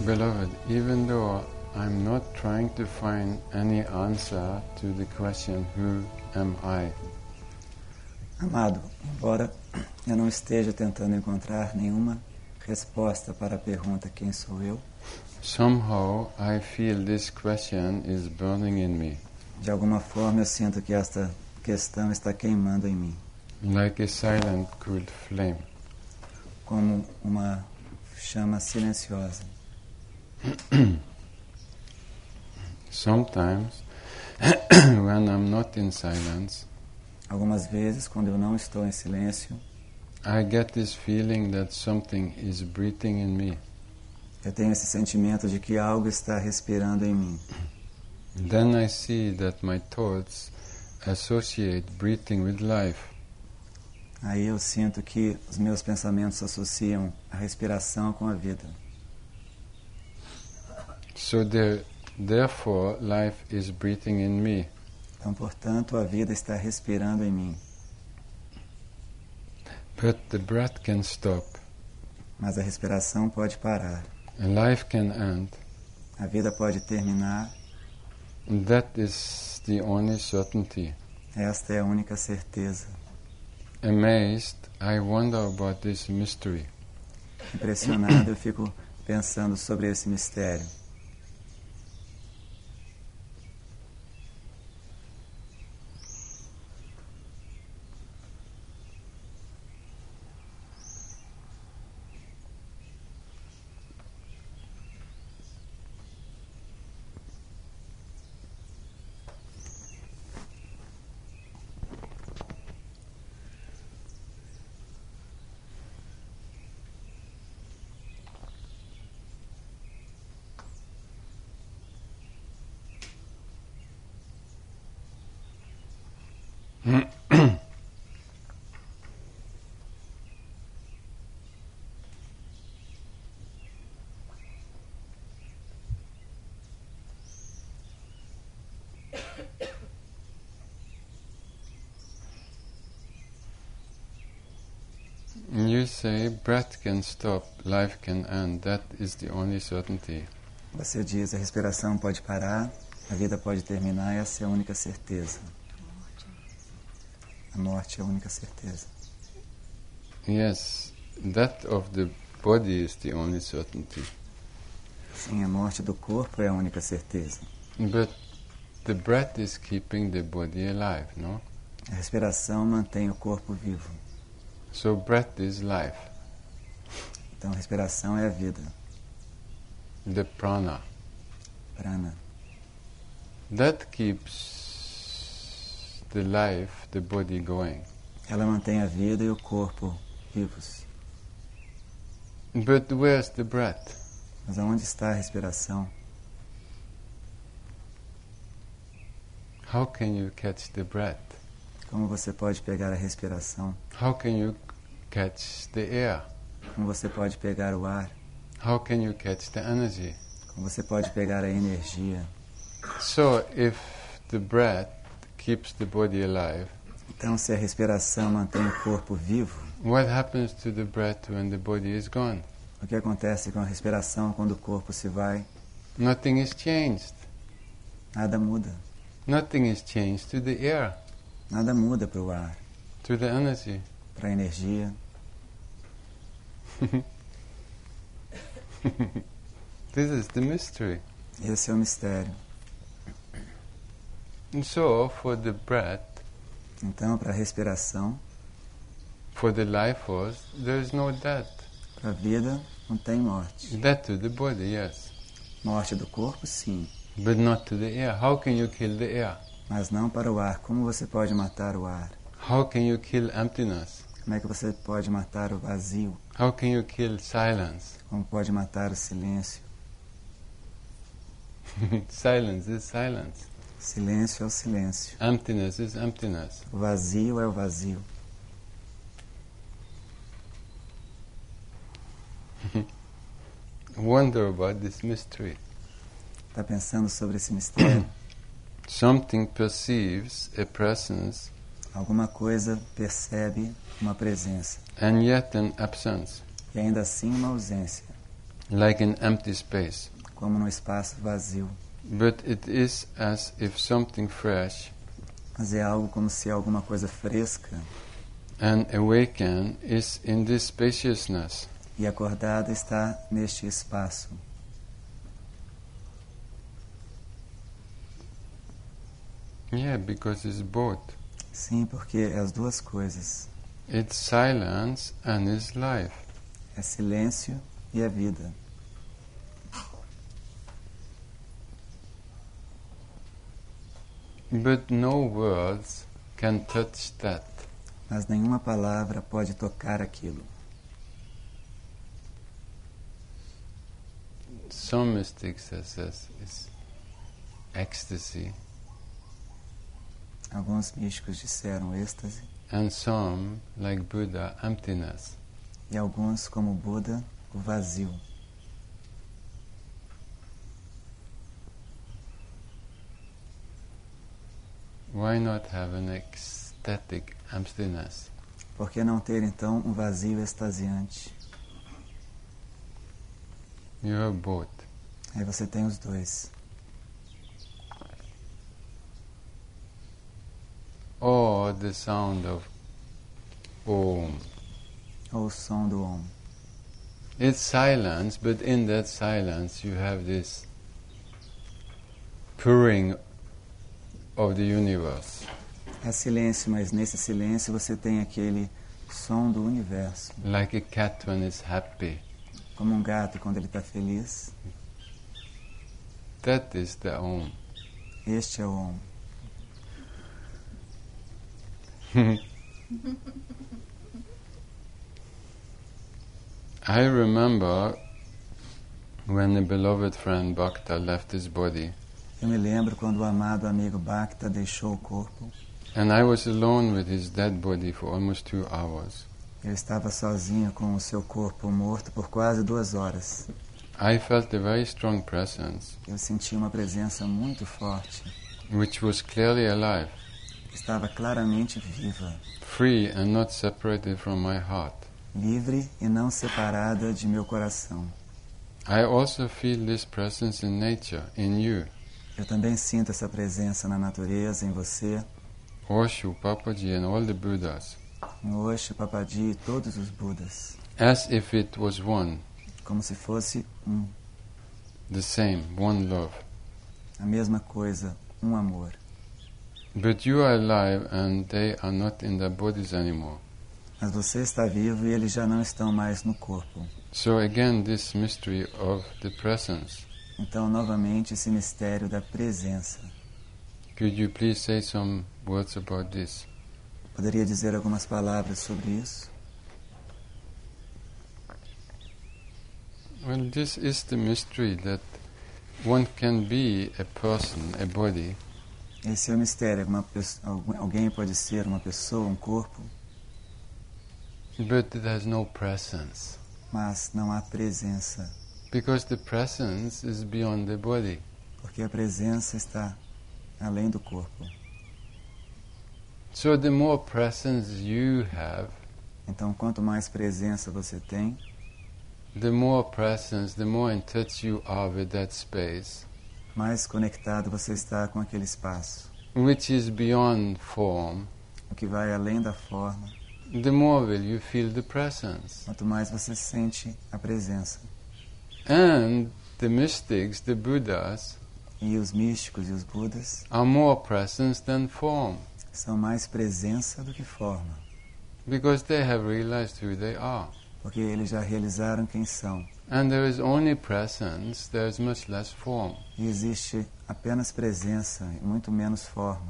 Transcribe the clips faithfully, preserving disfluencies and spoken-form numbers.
Beloved, even though I'm not trying to find any answer to the question, who am I? Amado, embora eu não esteja tentando encontrar nenhuma resposta para a pergunta quem sou eu, somehow I feel this question is burning in me. De alguma forma eu sinto que esta questão está queimando em mim. Like a silent, cool flame. Como uma chama silenciosa. Sometimes, when I'm not in silence, algumas vezes, quando eu não estou em silêncio, I get this feeling that something is breathing in me. Eu tenho esse sentimento de que algo está respirando em mim. Then I see that my thoughts associate breathing with life. Aí eu sinto que os meus pensamentos associam a respiração com a vida. So there, therefore, life is breathing in me. Então, portanto, a vida está respirando em mim. But the breath can stop. Mas a respiração pode parar. And life can end. A vida pode terminar. That is the only certainty. Esta é a única certeza. Amazed, I wonder about this mystery. Impressionado, eu fico pensando sobre esse mistério. You say breath can stop, life can end. That is the only certainty. Você diz a respiração pode parar, a vida pode terminar, essa é a única certeza. A morte é a única certeza. Yes, that of the body is the only certainty. Sim, a morte do corpo é a única certeza. But the breath is keeping the body alive, no? A respiração mantém o corpo vivo. So breath is life. Então a respiração é a vida. The prana. Prana. That keeps the life, the body going. Ela mantém a vida e o corpo vivos. But where's the breath? Mas aonde está a respiração? How can you catch the breath? Como você pode pegar a respiração? How can you catch the air? Como você pode pegar o ar? How can you catch the energy? Como você pode pegar a energia? So if the breath keeps the body alive, então se a respiração mantém o corpo vivo, what happens to the breath when the body is gone? O que acontece com a respiração quando o corpo se vai? Nothing is changed. Nada muda. Nothing is changed to the air. Nada muda para o ar. To the energy. Para a energia. This is the mystery. Esse é o mistério. And so, for the breath, então, para a respiração, for the life force, there is no death. Para a vida, não tem morte. Death to the body, yes. Morte do corpo, sim. But not to the air. How can you kill the air? Mas não para o ar. Como você pode matar o ar? How can you kill emptiness? Como é que você pode matar o vazio? How can you kill silence? Como pode matar o silêncio? Silence is silence. Silêncio é o silêncio. Emptiness is emptiness. O vazio é o vazio. Wonder about this mystery. Está pensando sobre esse mistério? Something perceives a presence. Alguma coisa percebe uma presença. And yet an absence. E ainda assim uma ausência. like an empty space. Como num espaço vazio. But it is as if something fresh Mas é algo como se alguma coisa fresca and awakened is in this spaciousness. e acordada está neste espaço. Yeah, because it's both. Sim, porque é as duas coisas. It's silence and it's life. É silêncio e é vida. But no words can touch that. Mas nenhuma palavra pode tocar aquilo. Some mystics says it's ecstasy. Alguns místicos disseram êxtase. And some, like Buddha, emptiness. E alguns, como Buda, o vazio. Why not have an ecstatic emptiness? Por que não ter então um vazio extasiante? You have both. Aí você tem os dois. Or the sound of Om. Ou o som do Om. It's silence, but in that silence you have this purring of the universe. É silêncio, mas nesse silêncio você tem aquele som do universo. Like a cat when it's happy. Como um gato quando ele está feliz. That is the Om. Este é o Om. I remember when a beloved friend Bhakta left his body. Eu me lembro quando o amado amigo Bhakta deixou o corpo. And I was alone with his dead body for almost two hours. Eu estava sozinho com o seu corpo morto por quase duas horas. I felt a very strong presence. Eu senti uma presença muito forte. Which was clearly alive. Estava claramente viva. Free and not separated from my heart. Livre e não separada de meu coração. I also feel this presence in nature, in you. Eu também sinto essa presença na natureza, em você. Osho, Papaji and all the Buddhas. Em Osho, Papaji e todos os Budas. As if it was one. Como se fosse um. The same, one love. A mesma coisa, um amor. But you are alive and they are not in their bodies anymore. Mas você está vivo e eles já não estão mais no corpo. So again this mystery of the presence. Então, novamente, esse mistério da presença. Could you please say some words about this? Poderia dizer algumas palavras sobre isso? Well, this is the mystery that one can be a person, a body. Esse é o mistério. Uma pessoa, alguém pode ser uma pessoa, um corpo. But it has no presence. Mas não há presença. Because the presence is beyond the body. Porque a presença está além do corpo. So the more presence you have, então quanto mais presença você tem, the more presence, the more in touch you are with that space, mais conectado você está com aquele espaço, which is beyond form, o que vai além da forma, the more will you feel the presence. Quanto mais você sente a presença. And the mystics, the Buddhas, e os místicos e os Budas are more presence than form. São mais presença do que forma. Because they have realized who they are. Porque eles já realizaram quem são. And there is only presence, there is much less form. E existe apenas presença e muito menos forma.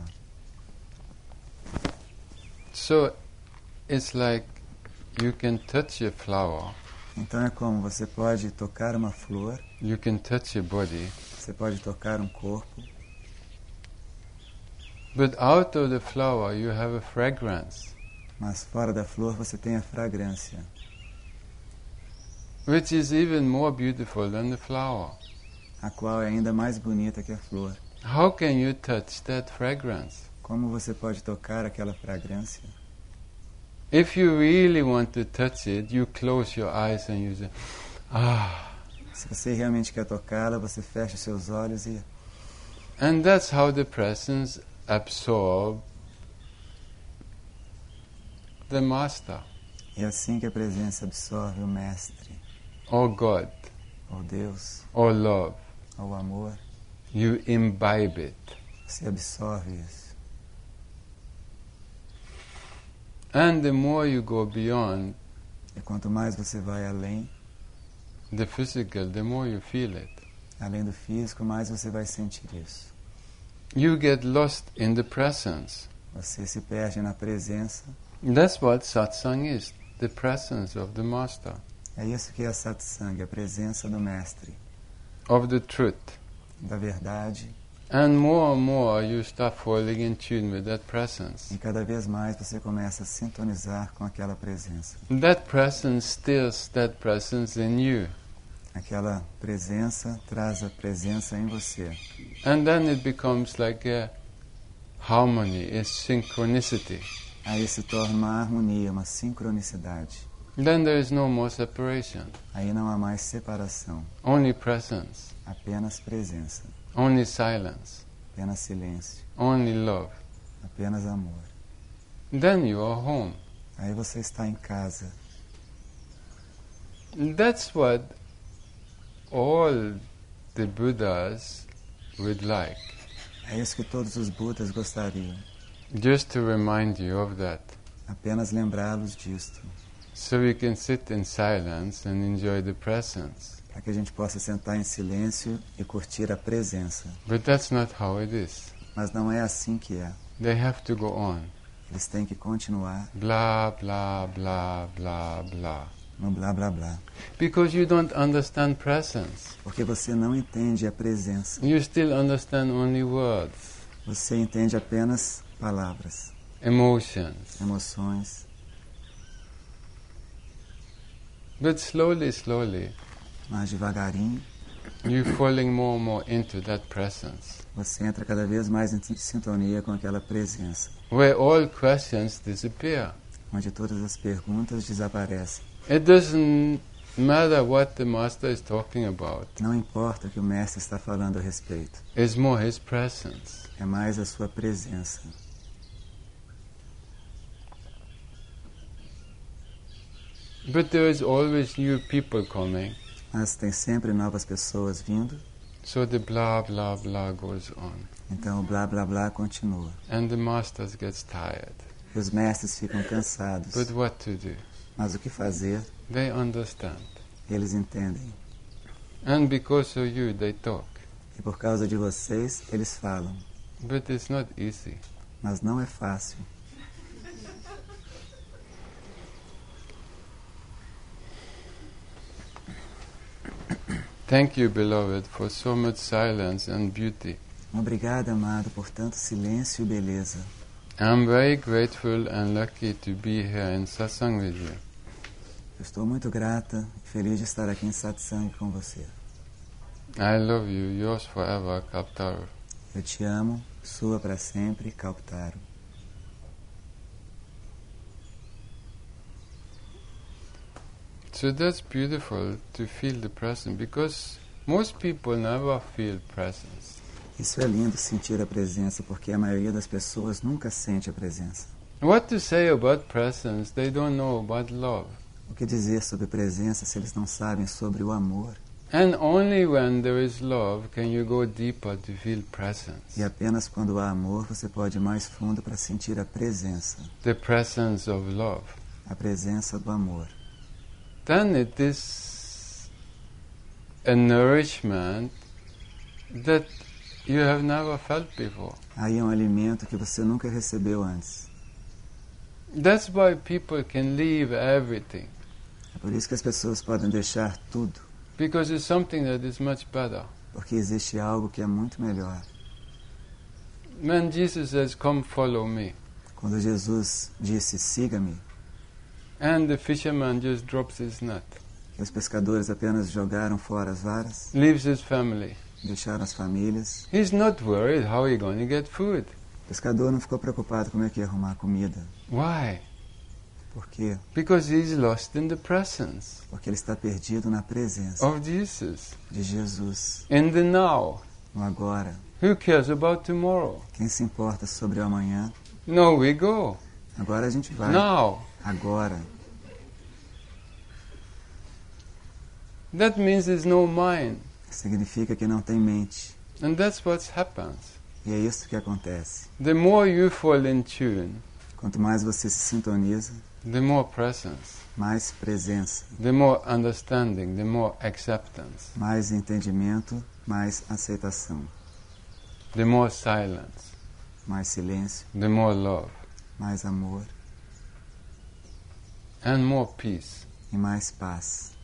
So it's like you can touch a flower. Então é como você pode tocar uma flor. You can touch a body. Você pode tocar um corpo. But out of the flower you have a fragrance. Mas fora da flor você tem a fragrância. Which is even more beautiful than the flower. A qual é ainda mais bonita que a flor. How can you touch that fragrance? Como você pode tocar aquela fragrância? If you really want to touch it, you close your eyes and you say, ah. Se você realmente quer tocá-la, você fecha seus olhos e... And that's how the presence absorbs the master. É assim que a presença absorve o mestre, or God, ou Deus, or love. ou amor. You imbibe it. Você absorve isso. And the more you go beyond E quanto mais você vai além, the physical, the more you feel it. além do físico, mais você vai sentir isso. You get lost in the presence. Você se perde na presença. That's what satsang is, the presence of the master. É isso que é satsang, a presença do mestre, of the truth. da verdade. And more and more you start falling in tune with that presence. E cada vez mais você começa a sintonizar com aquela presença. That presence stills that presence in you. Aquela presença traz a presença em você. And then it becomes like a harmony, a synchronicity. Aí se torna uma harmonia, uma sincronicidade. Then there is no more separation. Aí não há mais separação. Only presence. Apenas presença. Only silence. Apenas silêncio. Only love. Apenas amor. Then you are home. Aí você está em casa. That's what all the Buddhas would like. É isso que todos os Budas gostariam. Just to remind you of that. Apenas lembrá-los disto. So we can sit in silence and enjoy the presence. Para que a gente possa sentar em silêncio e curtir a presença. But that's not how it is. Mas não é assim que é. They have to go on. Eles têm que continuar Blah, blah, blah, blah, blah. no blá blá blá. Because you don't understand presence. Porque você não entende a presença. You still understand only words, Você entende apenas palavras, emotions. emoções. But slowly, slowly, Mas devagarinho, you're falling more and more into that presence, você entra cada vez mais em sintonia com aquela presença, where all questions disappear. onde todas as perguntas desaparecem. It doesn't matter what the master is talking about. Não importa o que o mestre está falando a respeito. It's more his presence. É mais a sua presença. But there is always new people coming, Mas tem sempre novas pessoas vindo, so the blah, blah, blah goes on. então o blá blá blá continua. And the master gets tired. E os mestres ficam cansados. But what to do? Mas o que fazer? They understand. Eles entendem. And because of you, they talk. E por causa de vocês, eles falam. But it's not easy. Mas não é fácil. Thank you, beloved, for so much silence and beauty. Obrigado, amado, por tanto silêncio e beleza. I'm very grateful and lucky to be here in satsang with you. Eu estou muito grata e feliz de estar aqui em satsang com você. I love you, yours forever, Kalpataru. Eu te amo, sua para sempre, Kalpataru. So that's beautiful to feel the presence, because most people never feel presence. Isso é lindo, sentir a presença, porque a maioria das pessoas nunca sente a presença. What to say about presence? They don't know about love. O que dizer sobre presença se eles não sabem sobre o amor? And only when there is love can you go deeper to feel presence. E apenas quando há amor você pode ir mais fundo para sentir a presença. The presence of love. A presença do amor. Then it is a nourishment that you have never felt before. Aí é um alimento que você nunca recebeu antes. That's why people can leave everything. É por isso que as pessoas podem deixar tudo. Because it's something that is much better. Porque existe algo que é muito melhor. When Jesus says, "Come follow me," Quando Jesus disse, siga-me, and the fisherman just drops his net, e os pescadores apenas jogaram fora as varas, leaves his family, deixaram as famílias, he's not worried how he's going to get food. o pescador não ficou preocupado como é que ia arrumar comida. Why? Por quê? Because he is lost in the presence. Porque ele está perdido na presença of Jesus. De Jesus. In the now. No agora. Who cares about tomorrow? Quem se importa sobre o amanhã? No, we go. Agora a gente vai. Now. Agora. That means there's no mind. Significa que não tem mente. And that's what happens. E é isso que acontece. The more you fall in tune, quanto mais você se sintoniza, the more presence. Mais presença. The more understanding, the more acceptance. Mais entendimento, mais aceitação. The more silence. Mais silêncio. The more love. Mais amor. And more peace. E mais paz.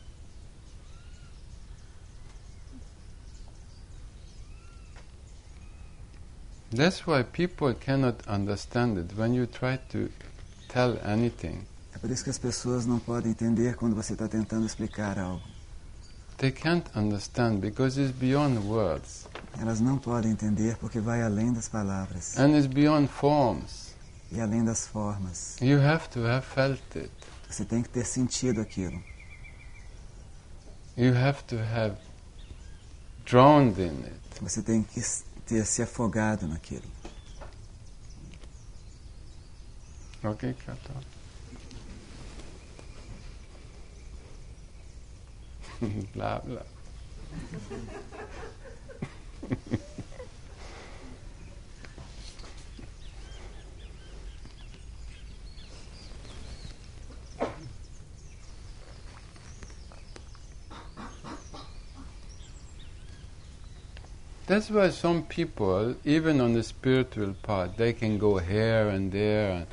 That's why people cannot understand it when you try to tell anything. É por isso que as pessoas não podem entender quando você está tentando explicar algo. They can't understand because it's beyond words. Elas não podem entender porque vai além das palavras. And it's beyond forms. E além das formas. You have to have felt it. Você tem que ter sentido aquilo. You have to have drowned in it. Você tem que ter se afogado naquilo. Ok, Kato. Blah, blah. That's why some people, even on the spiritual path, they can go here and there and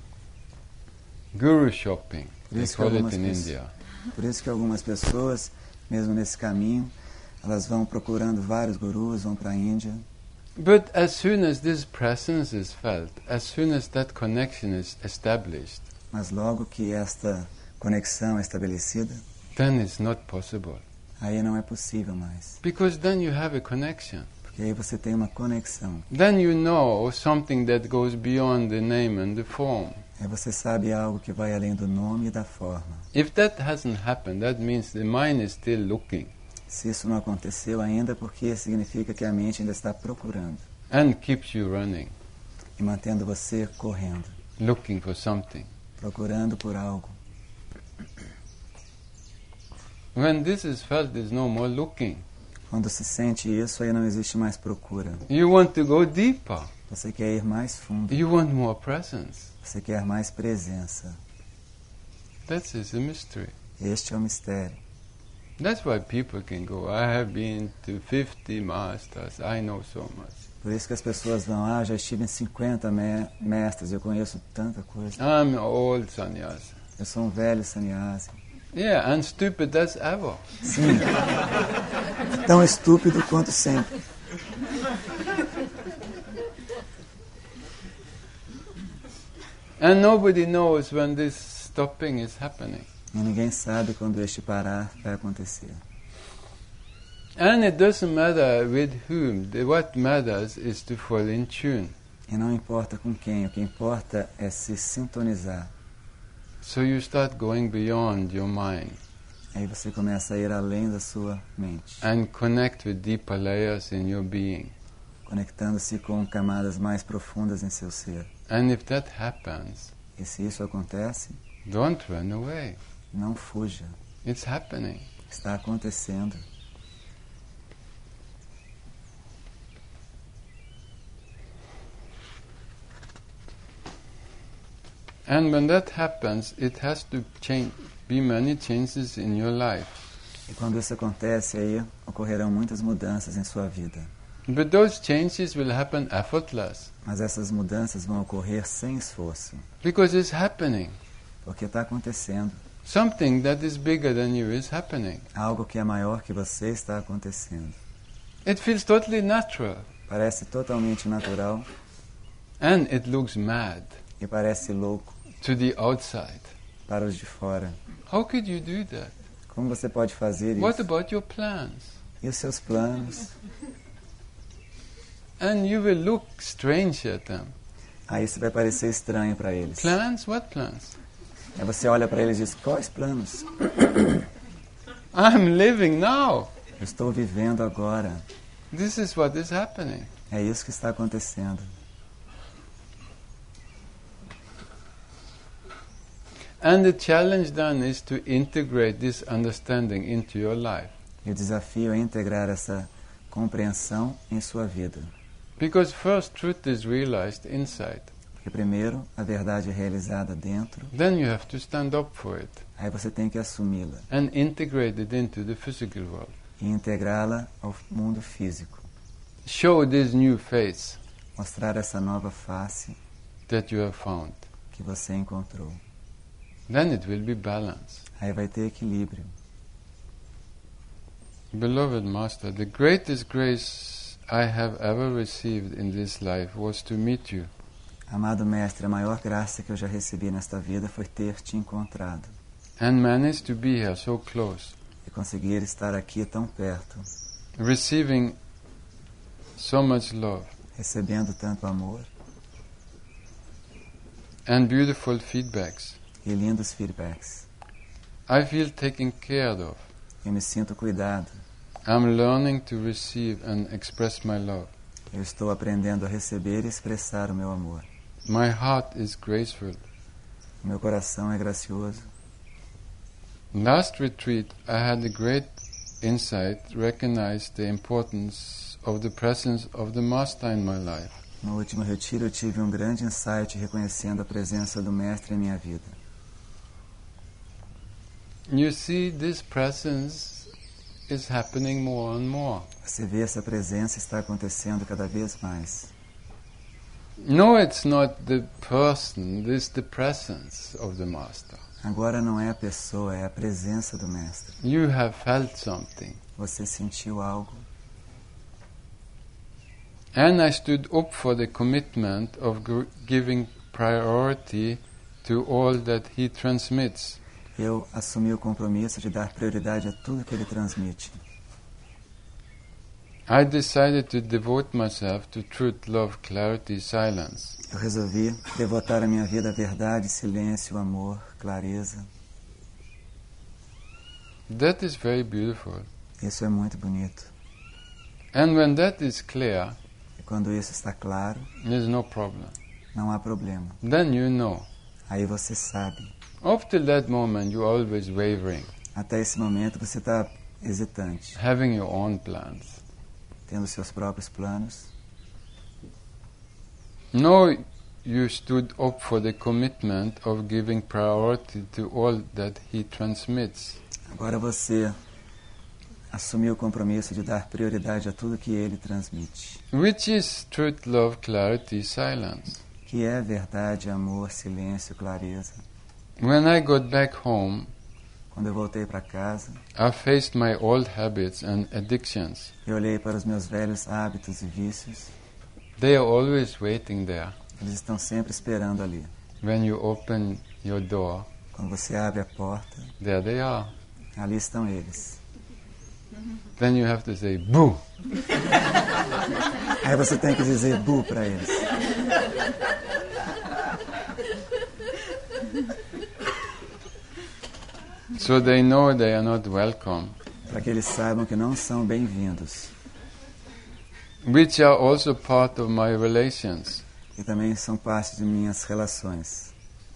guru shopping. They call it in India. Por isso que algumas pessoas, mesmo nesse caminho, elas vão procurando vários gurus, vão para a Índia. But as soon as this presence is felt, as soon as that connection is established, mas logo que esta conexão é estabelecida, then it's not possible. Aí não é possível mais. Because then you have a connection. Porque aí você tem uma conexão. Then you know something that goes beyond the name and the form. Aí você sabe algo que vai além do nome e da forma. If that hasn't happened, that means the mind is still looking. Se isso não aconteceu ainda, porque significa que a mente ainda está procurando. And keeps you running. E mantendo você correndo. Looking for something. Procurando por algo. When this is felt, there's no more looking. Quando se sente isso, aí não existe mais procura. You want to go deeper. Você quer ir mais fundo. You want more presence. Você quer mais presença. That is a mystery. Este é o mistério. That's why people can go. I have been to fifty masters. I know so much. Por isso que as pessoas vão, ah, já estive em cinquenta me mestres, eu conheço tanta coisa. I'm old sannyasi. Eu sou um velho sannyasi. Yeah, and stupid as ever. Sim. Tão estúpido quanto sempre. And nobody knows when this stopping is happening. E ninguém sabe quando este parar vai acontecer. And it doesn't matter with whom. The, what matters is to fall in tune. E não importa com quem, o que importa é se sintonizar. So you start going beyond your mind. Aí você começa a ir além da sua mente. And connect with deeper layers in your being. Conectando-se com camadas mais profundas em seu ser. And if that happens, e se isso acontece, don't run away. Não fuja. It's happening. Está acontecendo. And when that happens, it has to change, be many changes in your life. E quando isso acontece, aí ocorrerão muitas mudanças em sua vida. But those changes will happen effortless. Mas essas mudanças vão ocorrer sem esforço. Because it's happening. Porque está acontecendo. Something that is bigger than you is happening. Algo que é maior que você está acontecendo. It feels totally natural. Parece totalmente natural. And it looks mad. E parece louco. To the outside. Para os de fora. How could you do that? Como você pode fazer isso? What about your plans? E os seus planos? And you will look strange at them. Aí isso vai parecer estranho para eles. Plans? What plans? Aí você olha para ele e diz, quais planos? I'm living now. Eu estou vivendo agora. This is what is happening. É isso que está acontecendo. And the challenge then is to integrate this understanding into your life. E o desafio é integrar essa compreensão em sua vida. Because first truth is realized inside. Porque primeiro a verdade é realizada dentro. Then you have to stand up for it. Aí você tem que assumi-la. And integrate it into the physical world. E integrá-la ao mundo físico. Show this new face. Mostrar essa nova face that you have found. Que você encontrou. Then it will be balance. Aí vai ter equilíbrio. Beloved Master, the greatest grace I have ever received in this life was to meet you. Amado Mestre, a maior graça que eu já recebi nesta vida foi ter te encontrado. And managed to be here so close. E conseguir estar aqui tão perto. Receiving so much love. Recebendo tanto amor. And beautiful feedbacks. E lindos feedbacks. I feel taken care of. Eu me sinto cuidado. I'm learning to receive and express my love. Eu estou aprendendo a receber e expressar o meu amor. My heart is graceful. O meu coração é gracioso. Last retreat, I had a great insight, recognized the importance of the presence of the Master in my life. No último retiro eu tive um grande insight reconhecendo a presença do Mestre em minha vida. You see, this presence is happening more and more. Você vê, essa presença está acontecendo cada vez mais. No, it's not the person, it's the presence of the Master. Agora não é a pessoa, é a presença do Mestre. You have felt something. Você sentiu algo. And I stood up for the commitment of g- giving priority to all that he transmits. Eu assumi o compromisso de dar prioridade a tudo que ele transmite. I decided to devote myself to truth, love, clarity, silence. Eu resolvi devotar a minha vida à verdade, silêncio, amor, clareza. That is very beautiful. Isso é muito bonito. And when that is clear, e quando isso está claro, there's no problem. Não há problema. Then you know. Aí você sabe. Up till that moment, you're always wavering. Até esse momento você está hesitante. Having your own plans. Tendo seus próprios planos. No, you stood up for the commitment of giving priority to all that he transmits. Agora você assumiu o compromisso de dar prioridade a tudo que ele transmite. Which is truth, love, clarity, silence. Que é verdade, amor, silêncio, clareza. When I got back home, quando eu voltei para casa, I faced my old habits and addictions. Eu olhei para os meus velhos hábitos e vícios. They are always waiting there. Eles estão sempre esperando ali. When you open your door, quando você abre a porta, there they are. Ali estão eles. Then you have to say boo. Aí você tem que dizer boo para eles. So they know they are not welcome. Para que eles saibam que não são bem-vindos. Which are also part of my relations. E também são parte de minhas relações.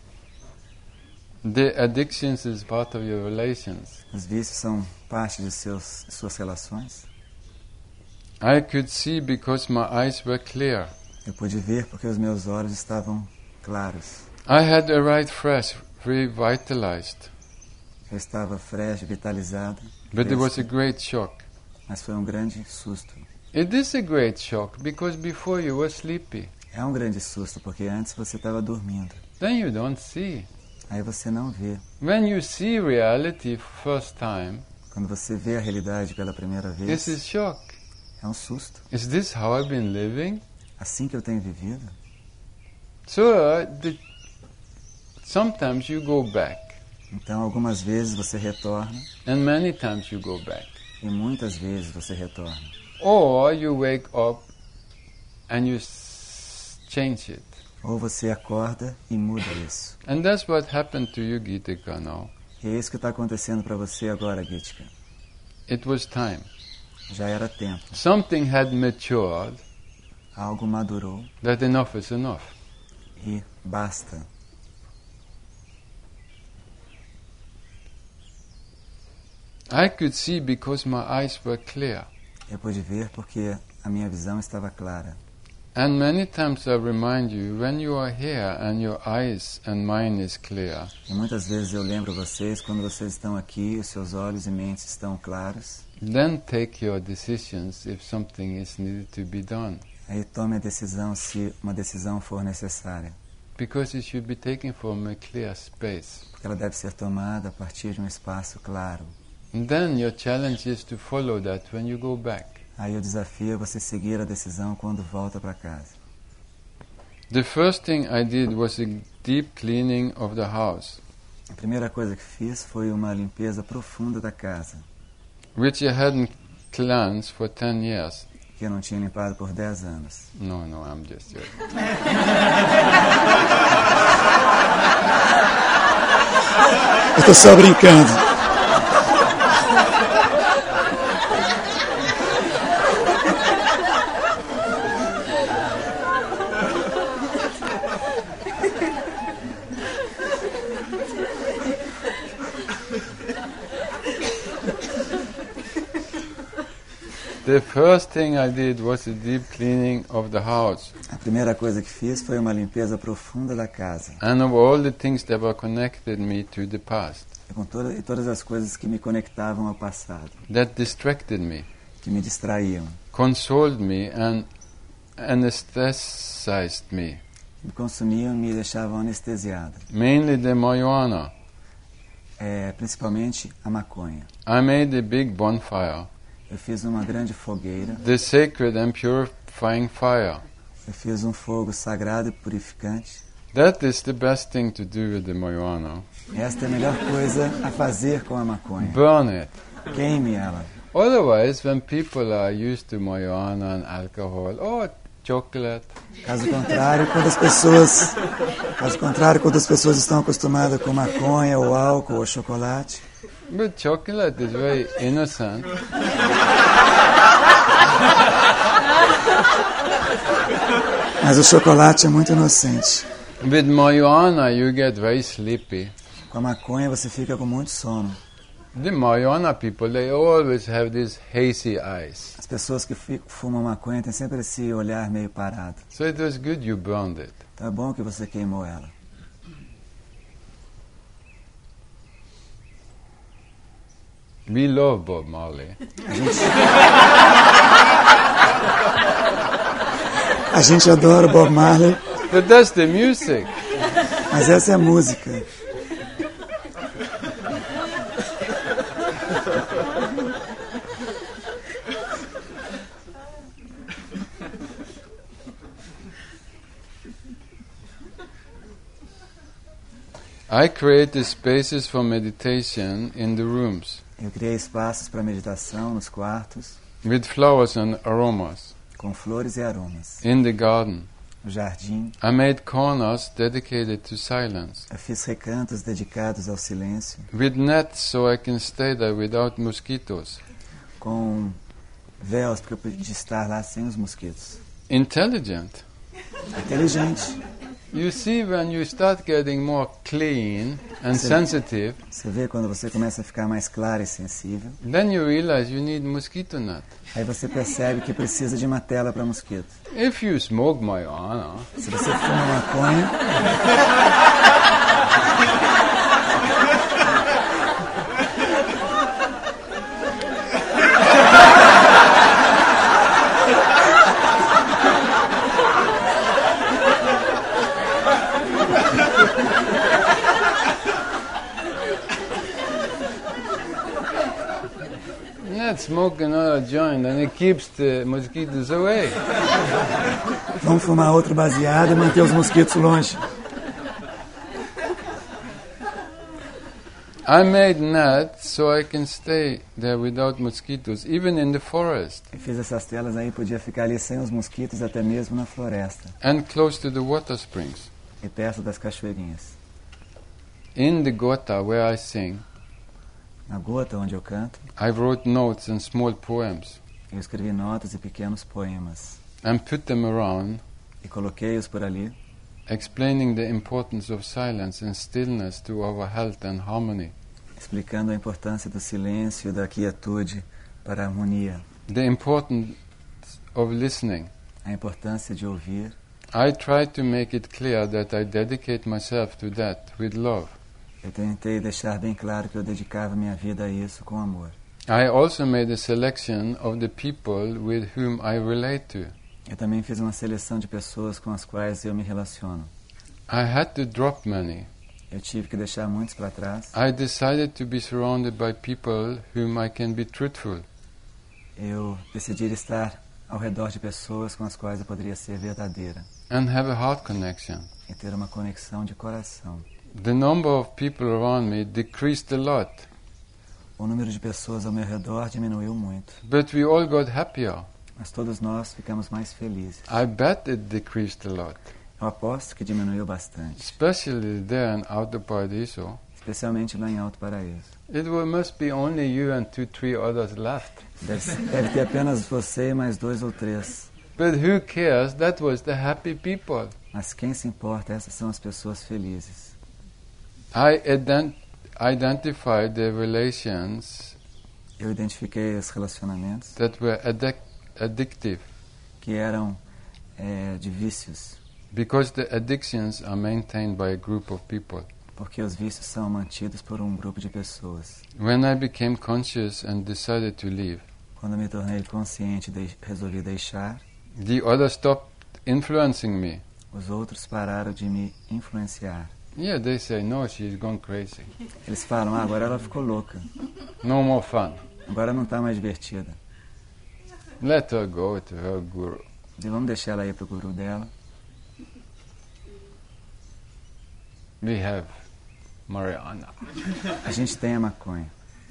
The addictions is part of your relations. Os vícios são parte de seus suas relações. I could see because my eyes were clear. Eu pude ver porque os meus olhos estavam claros. I had arrived fresh, revitalized. Eu estava fresh, vitalizado. But it was a great shock. Mas foi um grande susto. It is a great shock because before you were sleepy. É um grande susto porque antes você estava dormindo. Then you don't see. Aí você não vê. When you see reality first time, quando você vê a realidade pela primeira vez, this is shock. É um susto. Is this how I've been living? Assim que eu tenho vivido? So, uh, the, sometimes you go back. Então, algumas vezes você retorna. And many times you go back. E muitas vezes você retorna. Or you wake up and you s- change it. Ou você acorda e muda isso. And that's what happened to you, Gitika, now. E é isso que está acontecendo para você agora, Gitika. It was time. Já era tempo. Something had matured. Algo madurou. That enough is enough. E basta. I could see because my eyes were clear. Eu pude ver porque a minha visão estava clara. And many times I remind you, when you are here and your eyes and mind is clear, E muitas vezes eu lembro vocês, quando vocês estão aqui, os seus olhos e mentes estão claros, then take your decisions if something is needed to be done. aí tome a decisão se uma decisão for necessária. Because it should be taken from a clear space. Porque ela deve ser tomada a partir de um espaço claro. And then your challenge is to follow that when you go back. Aí o desafio é você seguir a decisão quando volta para casa. The first thing I did was a deep cleaning of the house, A primeira coisa que fiz foi uma limpeza profunda da casa, which I hadn't cleansed for ten years. que eu não tinha limpado por dez anos. No, no, I'm just joking. Eu estou só brincando. The first thing I did was a deep cleaning of the house, A primeira coisa que fiz foi uma limpeza profunda da casa, and of all the things that were connected me to the past, e com toda, e todas as coisas que me conectavam ao passado, that distracted me, que me distraíam, consoled me, and anesthetized me, me consumiam e me deixavam anestesiado. mainly the marijuana. É, principalmente a maconha. I made a big bonfire, Eu fiz uma grande fogueira, the sacred and purifying fire. eu fiz um fogo sagrado e purificante. That is the best thing to do with the marijuana. Esta é a melhor coisa a fazer com a maconha. Burn it. Queime ela. Otherwise, when people are used to marijuana and alcohol, oh, chocolate, Caso contrário, quando as pessoas, caso contrário, quando as pessoas estão acostumadas com maconha, ou álcool, ou chocolate, but chocolate is very innocent. mas o chocolate é muito inocente. With marijuana, you get very sleepy. Com a maconha você fica com muito sono. The marijuana people, they always have these hazy eyes. As pessoas que ficam, fumam maconha têm sempre esse olhar meio parado. So it was good you burned it. Então é bom que você queimou ela. We love Bob Marley. A gente, a gente adora Bob Marley, But that's the music. mas essa é a música. I created spaces for meditation in the rooms Eu criei espaços para meditação nos quartos, with flowers and aromas. com flores e aromas. In the garden, No jardim, I made corners dedicated to silence, eu fiz recantos dedicados ao silêncio, with nets so I can stay there without mosquitoes. com véus para eu poder estar lá sem os mosquitos. Intelligent. Inteligente. You see, when you start getting more clean and Sim. sensitive, Você vê quando você começa a ficar mais claro e sensível, then you realize you need mosquito net. aí você percebe que precisa de uma tela para mosquito. If you smoke marijuana, Se você fuma maconha, let's smoke another joint and it keeps the mosquitoes away. vamos fumar outro baseado e manter os mosquitos longe. I made nets so I can stay there without mosquitoes, even in the forest. Eu fiz essas telas aí, podia ficar ali sem os mosquitos, até mesmo na floresta. And close to the water springs. E perto das cachoeirinhas. In the gota where I sing, na gota onde eu canto, I wrote notes and small poems. Eu escrevi notas e pequenos poemas. And put them around. E coloquei-os por ali. Explaining the importance of silence and stillness to our health and harmony. Explicando a importância do silêncio e da quietude para a harmonia. The importance of listening. A importância de ouvir. I tried to make it clear that I dedicate myself to that with love. Eu tentei deixar bem claro que eu dedicava minha vida a isso com amor. I also made a selection of the people with whom I relate to. Eu também fiz uma seleção de pessoas com as quais eu me relaciono. I had to drop many. Eu tive que deixar muitos para trás. I decided to be surrounded by people whom I can be truthful. Eu decidi estar ao redor de pessoas com as quais eu poderia ser verdadeira. And have a heart connection. E ter uma conexão de coração. The number of people around me decreased a lot. O número de pessoas ao meu redor diminuiu muito. But we all got happier. Mas todos nós ficamos mais felizes. I bet it decreased a lot. Eu aposto que diminuiu bastante. Especially there in Alto Paradiso. Especialmente lá em Alto Paraíso. It will, must be only you and two, three others left. Deve, deve ter apenas você e mais dois ou três. But who cares? That was the happy people. Mas quem se importa? Essas são as pessoas felizes. I ident- identified the relations. Eu identifiquei os relacionamentos. That were addic- addictive. Que eram é, de vícios. Because the addictions are maintained by a group of people. Porque os vícios são mantidos por um grupo de pessoas. When I became conscious and decided to leave, quando me tornei consciente e resolvi deixar, the others stopped influencing me. Os outros pararam de me influenciar. Yeah, they say, no, she's gone crazy. Eles falam, ah, agora ela ficou louca. No more fun. Agora não está mais divertida. Let her go to her guru. E vamos deixar ela ir para o guru dela. We have marijuana. A gente tem a maconha.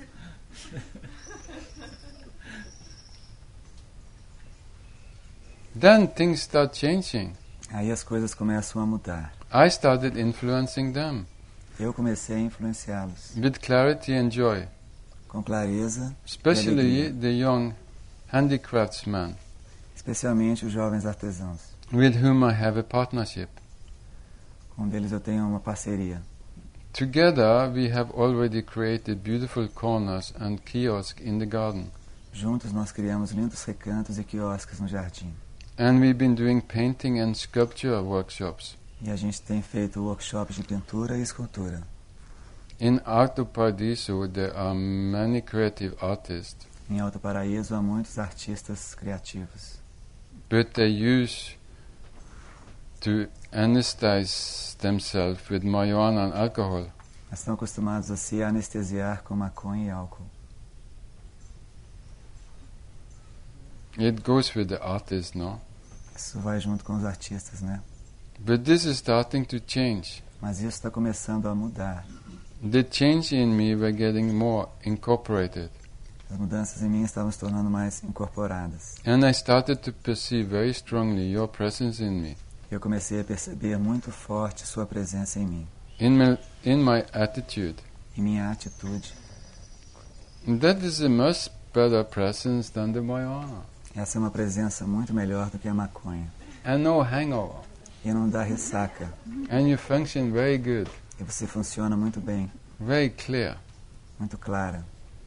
Then things start changing. Aí as coisas começam a mudar. I started influencing them. Eu comecei a influenciá-los. With clarity and joy. Com clareza. Especially the young handicraftsmen. Especialmente os jovens artesãos. With whom I have a partnership. Com um deles eu tenho uma parceria. Together we have already created beautiful corners and kiosks in the garden. Juntos nós criamos lindos recantos e quiosques no jardim. And we've been doing painting and sculpture workshops. E a gente tem feito workshops de pintura e escultura. In Alto Paradiso there are many creative artists. Em Alto Paraíso há muitos artistas criativos. But they use to anesthetize themselves with marijuana and alcohol. Mas estão acostumados a se anestesiar com maconha e álcool. It goes with the artist, no? Isso vai junto com os artistas, né? But this is starting to change. Mas isso está começando a mudar. The change in me were getting more incorporated. As mudanças em mim estavam se tornando mais incorporadas. And I started to perceive very strongly your presence in me. Eu comecei a perceber muito forte sua presença em mim. In my, in my attitude. Em minha atitude. That is a much better presence than the marijuana. Essa é uma presença muito melhor do que a maconha. And no hangover. E não dá ressaca. And you function very good. E você funciona muito bem. Very clear. Muito clara.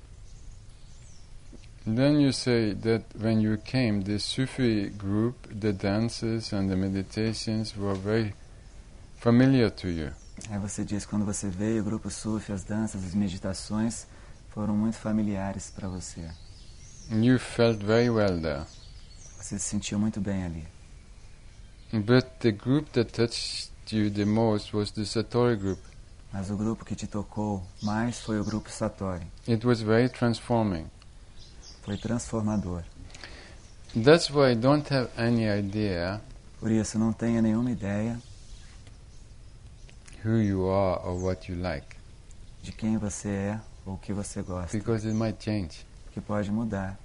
Then you say that when you came, the Sufi group, the dances and the meditations were very familiar to you. Aí você diz, quando você veio, o grupo Sufi, as danças, as meditações foram muito familiares para você. You felt very well there. Você se sentiu muito bem ali. But the group that touched you the most was the Satori group. Mas o grupo que te tocou mais foi o grupo Satori. It was very transforming. Foi transformador. That's why I don't have any idea Por isso, não tenha nenhuma ideia who you are or what you like. de quem você é ou o que você gosta. Because it might change. Que pode mudar.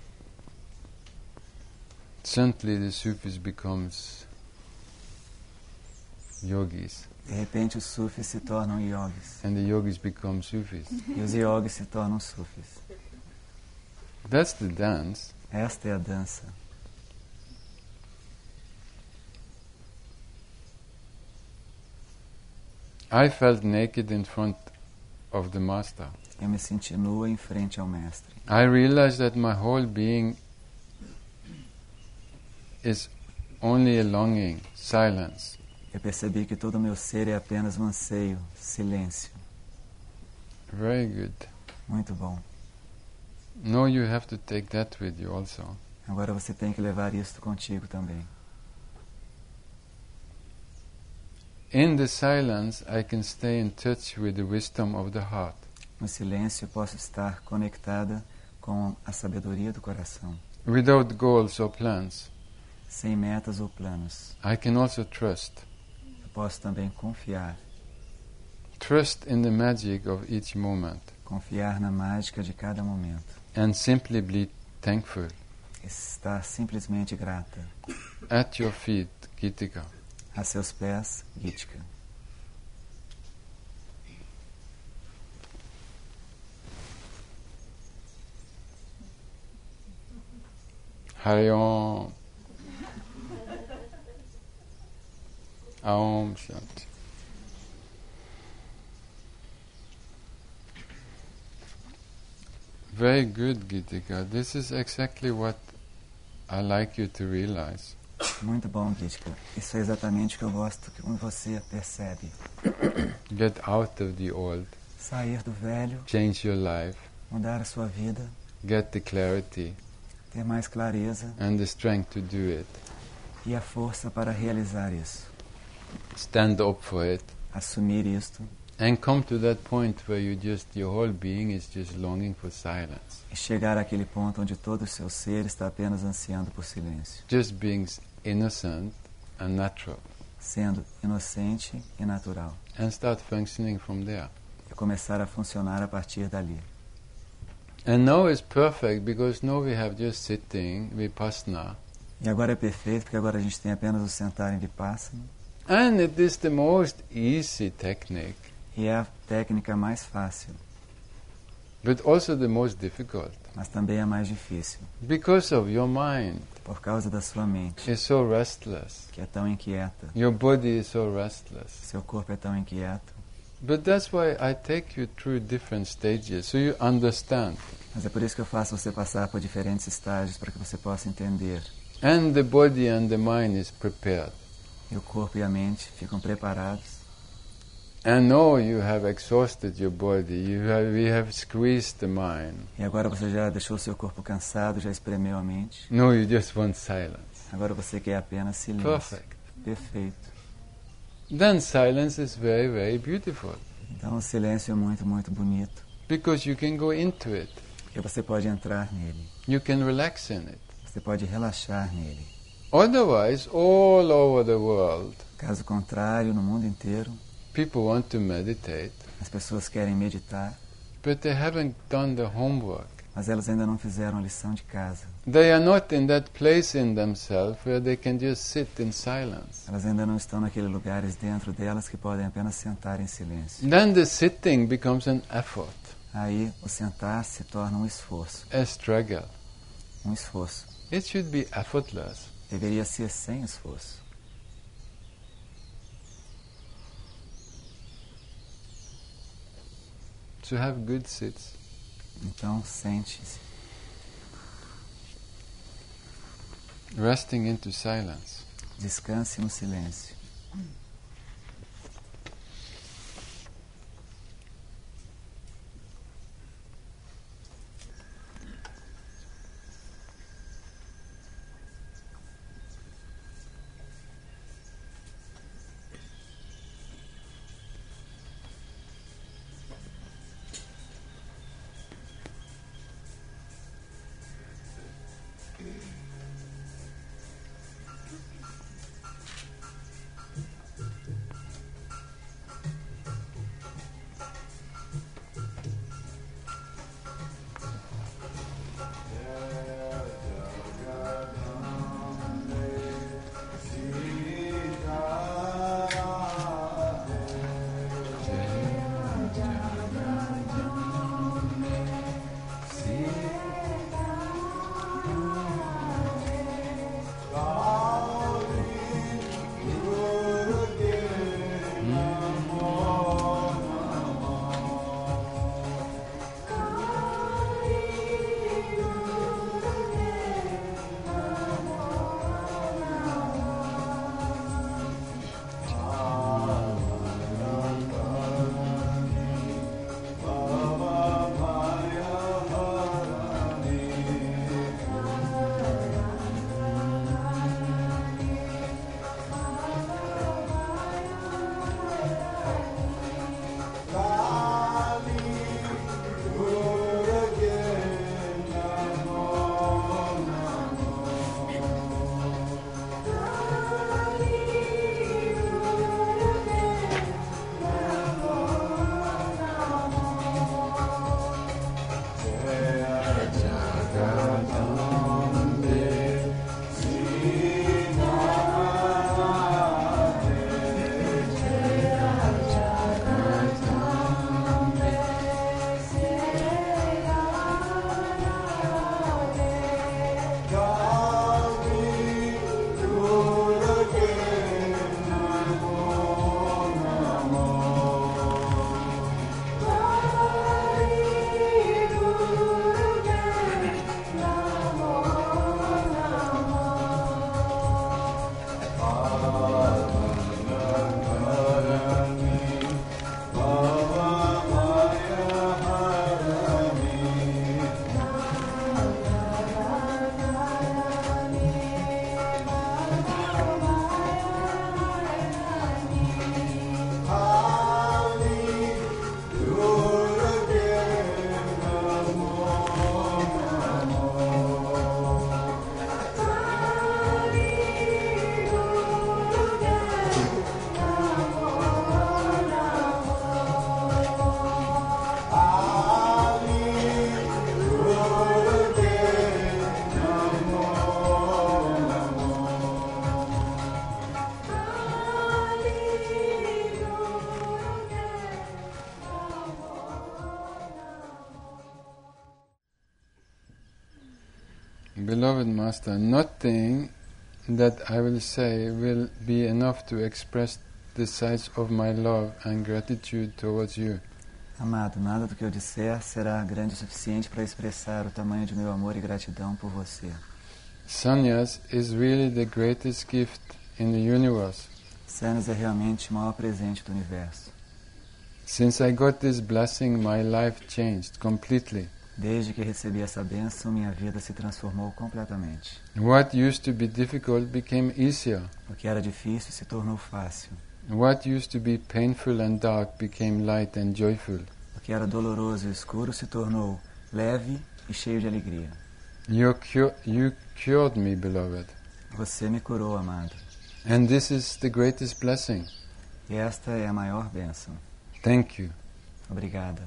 Suddenly the Sufis becomes yogis. De repente os sufis se tornam yogis. And the yogis become Sufis. E os yogis se tornam sufis. That's the dance. Esta é a dança. I felt naked in front of the master. Eu me senti nua em frente ao mestre. I realized that my whole being is only a longing, silence. Eu percebi que todo o meu ser é apenas um anseio, silêncio. Very good. Muito bom. Now you have to take that with you also. Agora você tem que levar isto contigo também. In the silence, I can stay in touch with the wisdom of the heart. No silêncio, eu posso estar conectada com a sabedoria do coração. Without goals or plans. Sem metas ou planos. I can also trust. Eu posso também confiar. Trust in the magic of each moment. Confiar na mágica de cada momento. And simply be thankful. Estar simplesmente grata. At your feet, Gitika. A seus pés, Gitika. Hari Om. Aum Shanti. Very good, Gitika. This is exactly what I like you to realize. Muito bom, Gitika. Isso é exatamente o que eu gosto que você percebe. Get out of the old. Sair do velho. Change your life. Mudar a sua vida. Get the clarity. Ter mais clareza. And the strength to do it. E a força para realizar isso. Stand up for it. Assumir isto. And come to that point where you just, your whole being is just longing for silence. E chegar àquele ponto onde todo o seu ser está apenas ansiando por silêncio. Just being innocent and natural. Sendo inocente e natural. And start functioning from there. E começar a funcionar a partir dali. And now is perfect because now we have just sitting vipassana. E agora é perfeito porque agora a gente tem apenas o sentar em vipassana. And it is the most easy technique. E é a técnica mais fácil. But also the most difficult. Mas também é mais difícil. Because of your mind. Por causa da sua mente. It's so restless. Que é tão inquieta. Your body is so restless. Seu corpo é tão inquieto. But that's why I take you through different stages, so you understand. Mas é por isso que eu faço você passar por diferentes estágios para que você possa entender. And the body and the mind is prepared. E o corpo e a mente ficam preparados. And now you have exhausted your body. You have, we have squeezed the mind. E agora você já deixou seu corpo cansado, já espremeu a mente. No, you just want silence. Agora você quer apenas silêncio. Perfect. Perfeito. Then silence is very, very beautiful. Então o silêncio é muito, muito bonito. Because you can go into it. Porque você pode entrar nele. You can relax in it. Você pode relaxar nele. Otherwise, all over the world, caso contrário, no mundo inteiro, people want to meditate. As pessoas querem meditar. But they haven't done the homework. Mas elas ainda não fizeram a lição de casa. They are not in that place in themselves where they can just sit in silence. Elas ainda não estão naqueles lugares dentro delas que podem apenas sentar em silêncio. Then the sitting becomes an effort. Aí o sentar se torna um esforço. A struggle. Um esforço. It should be effortless. Deveria ser sem esforço. To have good sits. Então sente-se. Resting into silence. Descanse no silêncio. Beloved Master, nothing that I will say will be enough to express the size of my love and gratitude towards you. Amado, nada do que eu disser será grande o suficiente para expressar o tamanho de meu amor e gratidão por você. Sannyas is really the greatest gift in the universe. Sannyas é realmente o maior presente do universo. Since I got this blessing, my life changed completely. Desde que recebi essa bênção, minha vida se transformou completamente. What used to be difficult became easier. O que era difícil se tornou fácil. What used to be painful and dark became light and joyful. O que era doloroso e escuro se tornou leve e cheio de alegria. You, cu- you cured me, beloved. Você me curou, amado. And this is the greatest blessing. E esta é a maior bênção. Thank you. Obrigada.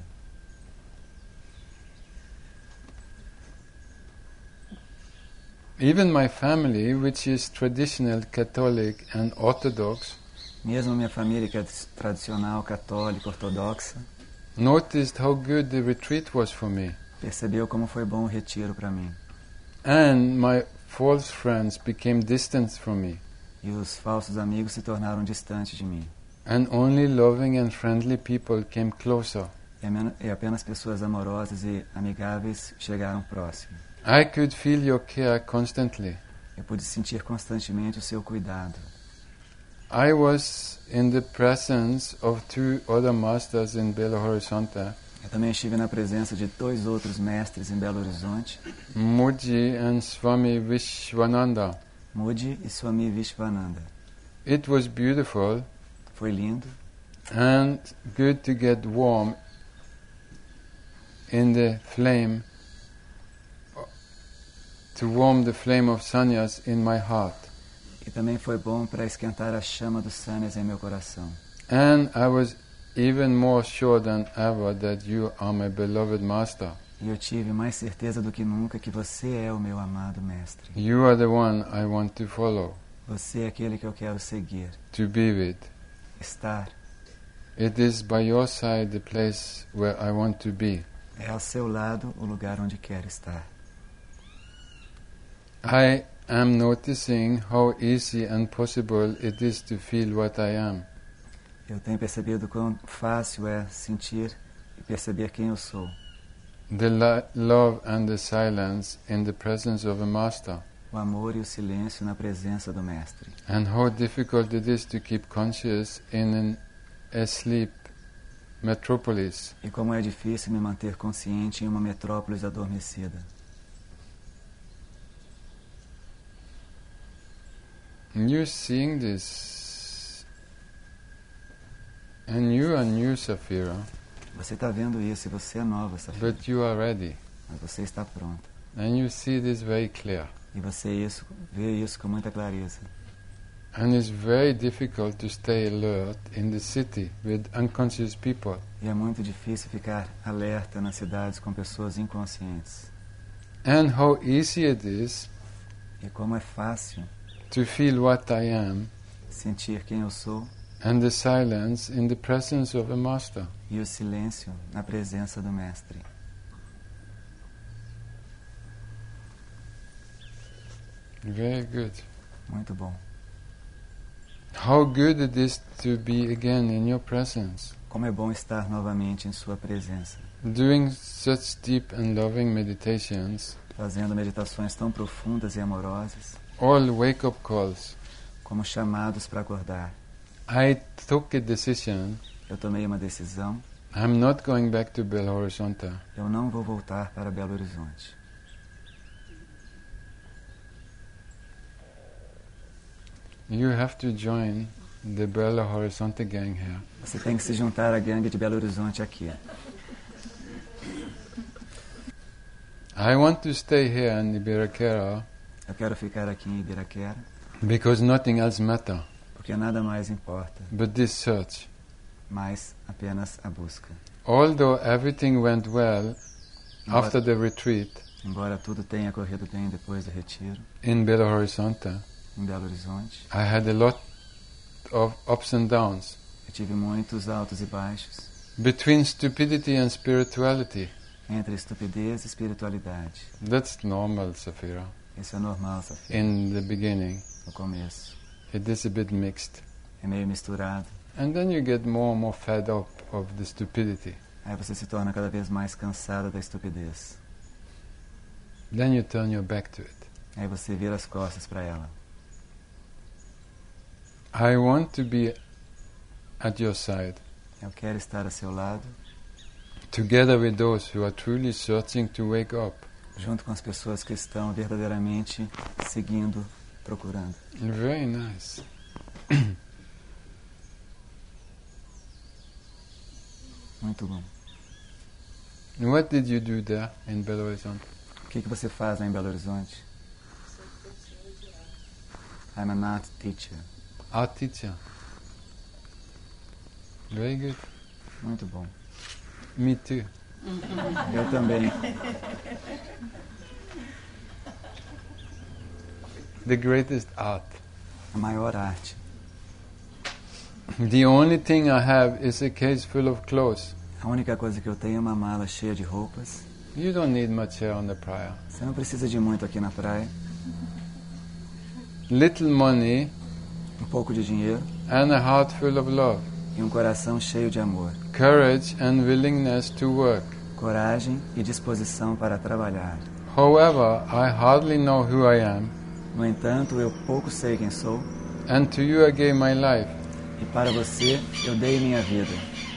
Even my family, which is traditional Catholic and Orthodox, Mesmo minha família, que é tradicional, católica, ortodoxa, noticed how good the retreat was for me. percebeu como foi bom o retiro para mim. And my false friends became distant from me. E os falsos amigos se tornaram distantes de mim. And only loving and friendly people came closer. E amen- E apenas pessoas amorosas e amigáveis chegaram próximo. I could feel your care constantly. Eu pude sentir constantemente o seu cuidado. I was in the presence of two other masters in Belo Horizonte, Eu também estive na presença de dois outros mestres em Belo Horizonte, Muji and Swami Vishwananda. Mudi e Swami Vishwananda. It was beautiful Foi lindo and good to get warm in the flame, to warm the flame of sannyas in my heart. e também foi bom para esquentar a chama dos sannyas em meu coração. And I was even more sure than ever that you are my beloved master. E eu tive mais certeza do que nunca que você é o meu amado mestre. You are the one I want to follow, Você é aquele que eu quero seguir, to be with. estar. It is by your side the place where I want to be. É ao seu lado o lugar onde quero estar. I am noticing how easy and possible it is to feel what I am. Eu tenho percebido quão fácil é sentir e perceber quem eu sou. The lo- love and the silence in the presence of a master. O amor e o silêncio na presença do mestre. And how difficult it is to keep conscious in an asleep metropolis. E como é difícil me manter consciente em uma metrópolis adormecida. You're seeing this, and you are new, Safira, Você está vendo isso e você é nova, Safira, but you are ready, mas você está pronta. and you see this very clear. E você isso, vê isso com muita clareza. And it's very difficult to stay alert in the city with unconscious people. E é muito difícil ficar alerta nas cidades com pessoas inconscientes. And how easy it is E como é fácil to feel what I am, sentir quem eu sou and the silence in the presence of a master. e o silêncio na presença do mestre. Very good. Muito bom. How good it is to be again in your presence, Como é bom estar novamente em sua presença, doing such deep and loving meditations, fazendo meditações tão profundas e amorosas, all wake-up calls. como chamados para acordar. I took a decision. Eu tomei uma decisão, I'm not going back to Belo Horizonte. eu não vou voltar para Belo Horizonte. You have to join the Belo Horizonte gang here. Você tem que se juntar à gangue de Belo Horizonte aqui. I want to stay here in Ibiraquera Eu quero ficar aqui em Ibiraquera, because nothing else matters porque nada mais importa, but this search. mas apenas a busca. Although everything went well after the retreat Embora tudo tenha corrido bem depois do retiro, in Belo Horizonte, em Belo Horizonte, I had a lot of ups and downs eu tive muitos altos e baixos, between stupidity and spirituality. Entre estupidez e espiritualidade. That's normal, Safira. Isso é normal, Safira. In the beginning, no começo. It is a bit mixed. É meio misturado. And then you get more and more fed up of the stupidity. Aí você se torna cada vez mais cansado da estupidez. Then you turn your back to it. Aí você vira as costas para ela. I want to be at your side. Eu quero estar a seu lado. Together with those who are truly searching to wake up. Junto com as pessoas que estão verdadeiramente seguindo, procurando. Very nice. Muito bom. And what did you do there in Belo Horizonte? O que que você faz lá em Belo Horizonte? I'm an art teacher. Art teacher. Very good. Muito bom. Me too. Eu também. The greatest art. A maior arte. The only thing I have is a case full of clothes. A única coisa que eu tenho é uma mala cheia de roupas. You don't need much here on the praia. Você não precisa de muito aqui na praia. Little money. Um pouco de dinheiro. And a heart full of love. E um coração cheio de amor. Courage and willingness to work. Coragem e disposição para trabalhar. However, I hardly know who I am. No entanto, eu pouco sei quem sou. And to you I gave my life. E para você, eu dei minha vida.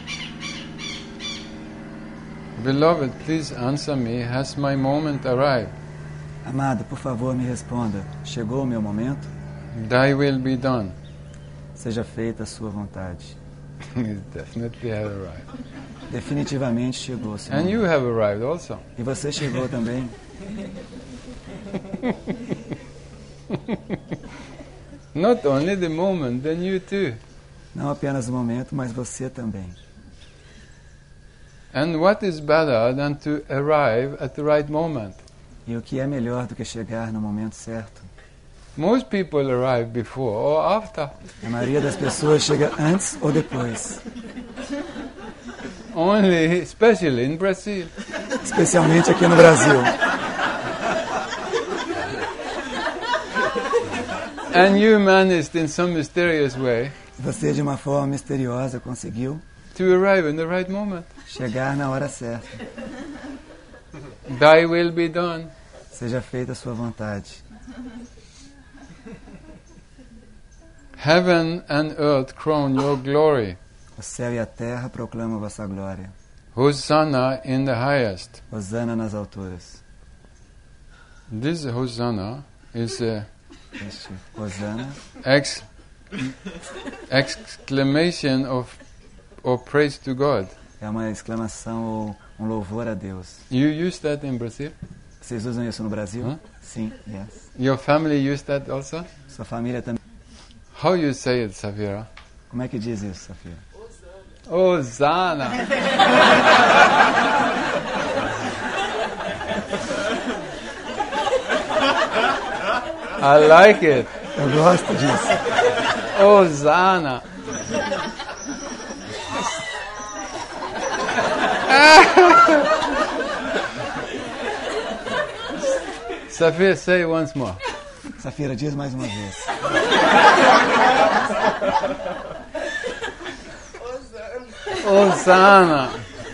Beloved, please answer me. Has my moment arrived? Amado, por favor, me responda. Chegou o meu momento? Thy will be done. Seja feita a sua vontade. It definitely has arrived. Definitivamente chegou, Senhor. And you have arrived also. E você chegou também. Not only the moment, then you too. Não apenas o momento, mas você também. And what is better than to arrive at the right moment? E o que é melhor do que chegar no momento certo? Most people arrive before or after. A maioria das pessoas chega antes ou depois. Only, especially in Brazil. Especialmente aqui no Brasil. And you managed in some mysterious way. Você, de uma forma misteriosa, conseguiu to arrive in the right moment. Chegar na hora certa. Thy will be done. Seja feita a sua vontade. Heaven and earth crown your glory. O céu e a terra proclamam a vossa glória. Hosanna in the highest. Hosana nas alturas. This Hosanna is a Este Hosana ex, exclamation of or praise to God. é uma exclamação ou um louvor a Deus. You use that in Brazil? Vocês usam isso no Brasil? Huh? Sim, yes. Your family use that also? Sua família também. How you say it, Safira? Como é que diz isso, Safira? Hosanna. I like it. Eu gosto disso. Hosanna. Safira, say it once more. Safira, diz mais uma vez. Hosanna.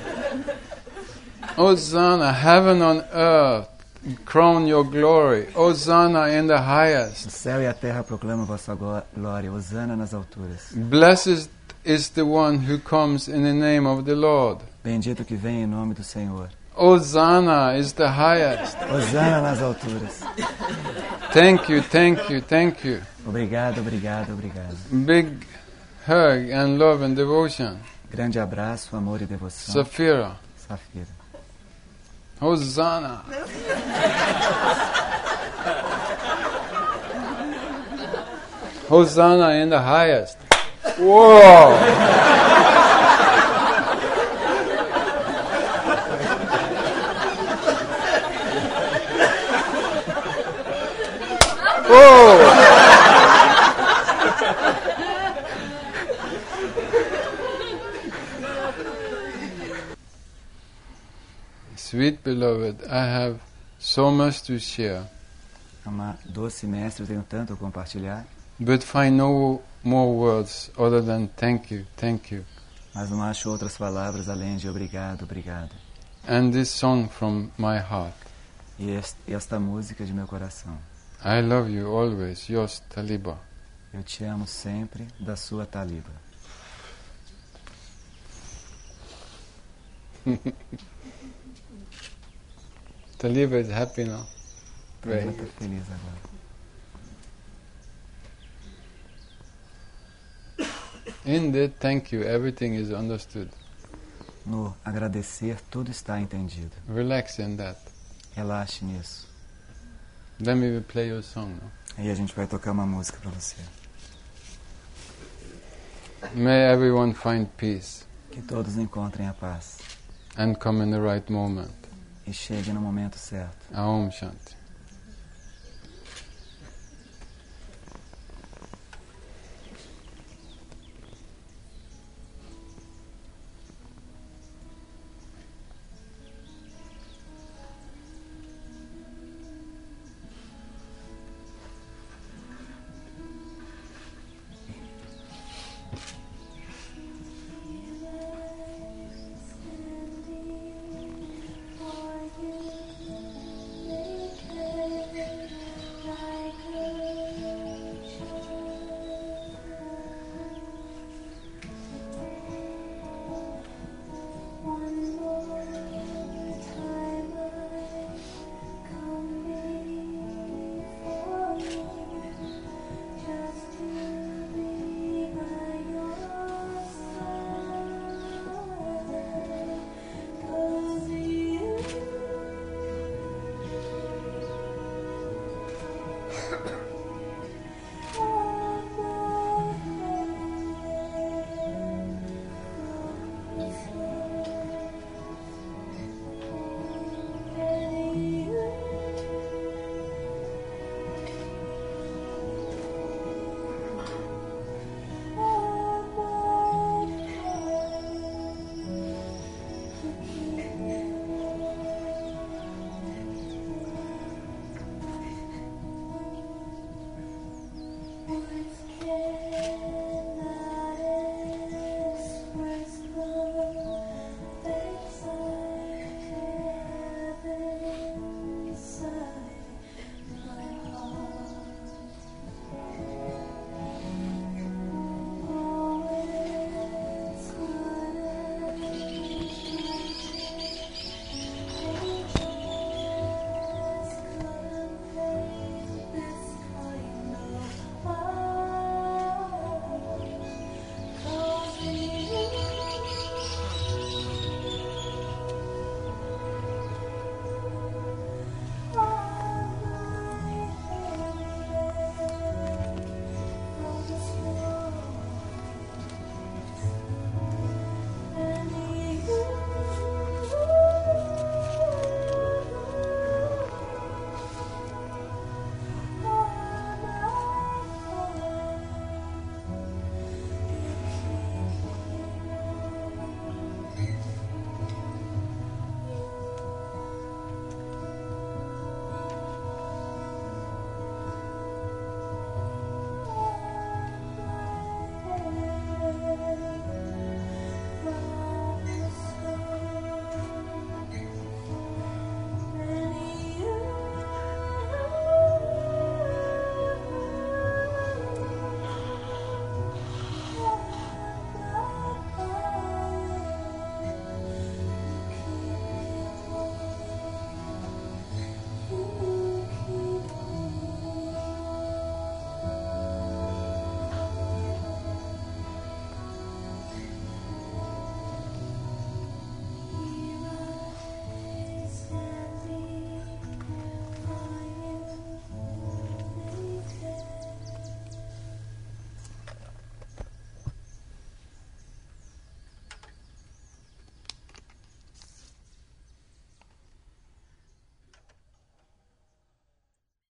Hosanna, heaven on earth, crown your glory. Hosanna in the highest. O céu e a terra proclamam a vossa glória. Hosana nas alturas. Blessed is the one who comes in the name of the Lord. Bendito que vem em nome do Senhor. Hosanna is the highest. Hosana nas alturas. Thank you, thank you, thank you. Obrigado, obrigado, obrigado. Big hug and love and devotion. Grande abraço, amor e devoção. Safira. Safira. Hosanna. Hosanna in the highest. Whoa! Whoa! sweet beloved, I have so much to share. Ama, doce mestre, eu tenho tanto a compartilhar. But find no more words other than thank you, thank you. Mas não acho outras palavras além de obrigado, obrigado. And this song from my heart. E esta música de meu coração. I love you always, yours, Taliba. Eu te amo sempre, da sua Taliba. Taliba is happy now. Taliba está feliz agora. In that thank you, everything is understood. No agradecer, tudo está entendido. Relax in that. Relaxe nisso. Then we will play your song now. Aí a gente vai tocar uma música para você. May everyone find peace. Que todos encontrem a paz. And come in the right moment. E chegue no momento certo. Aum Shanti.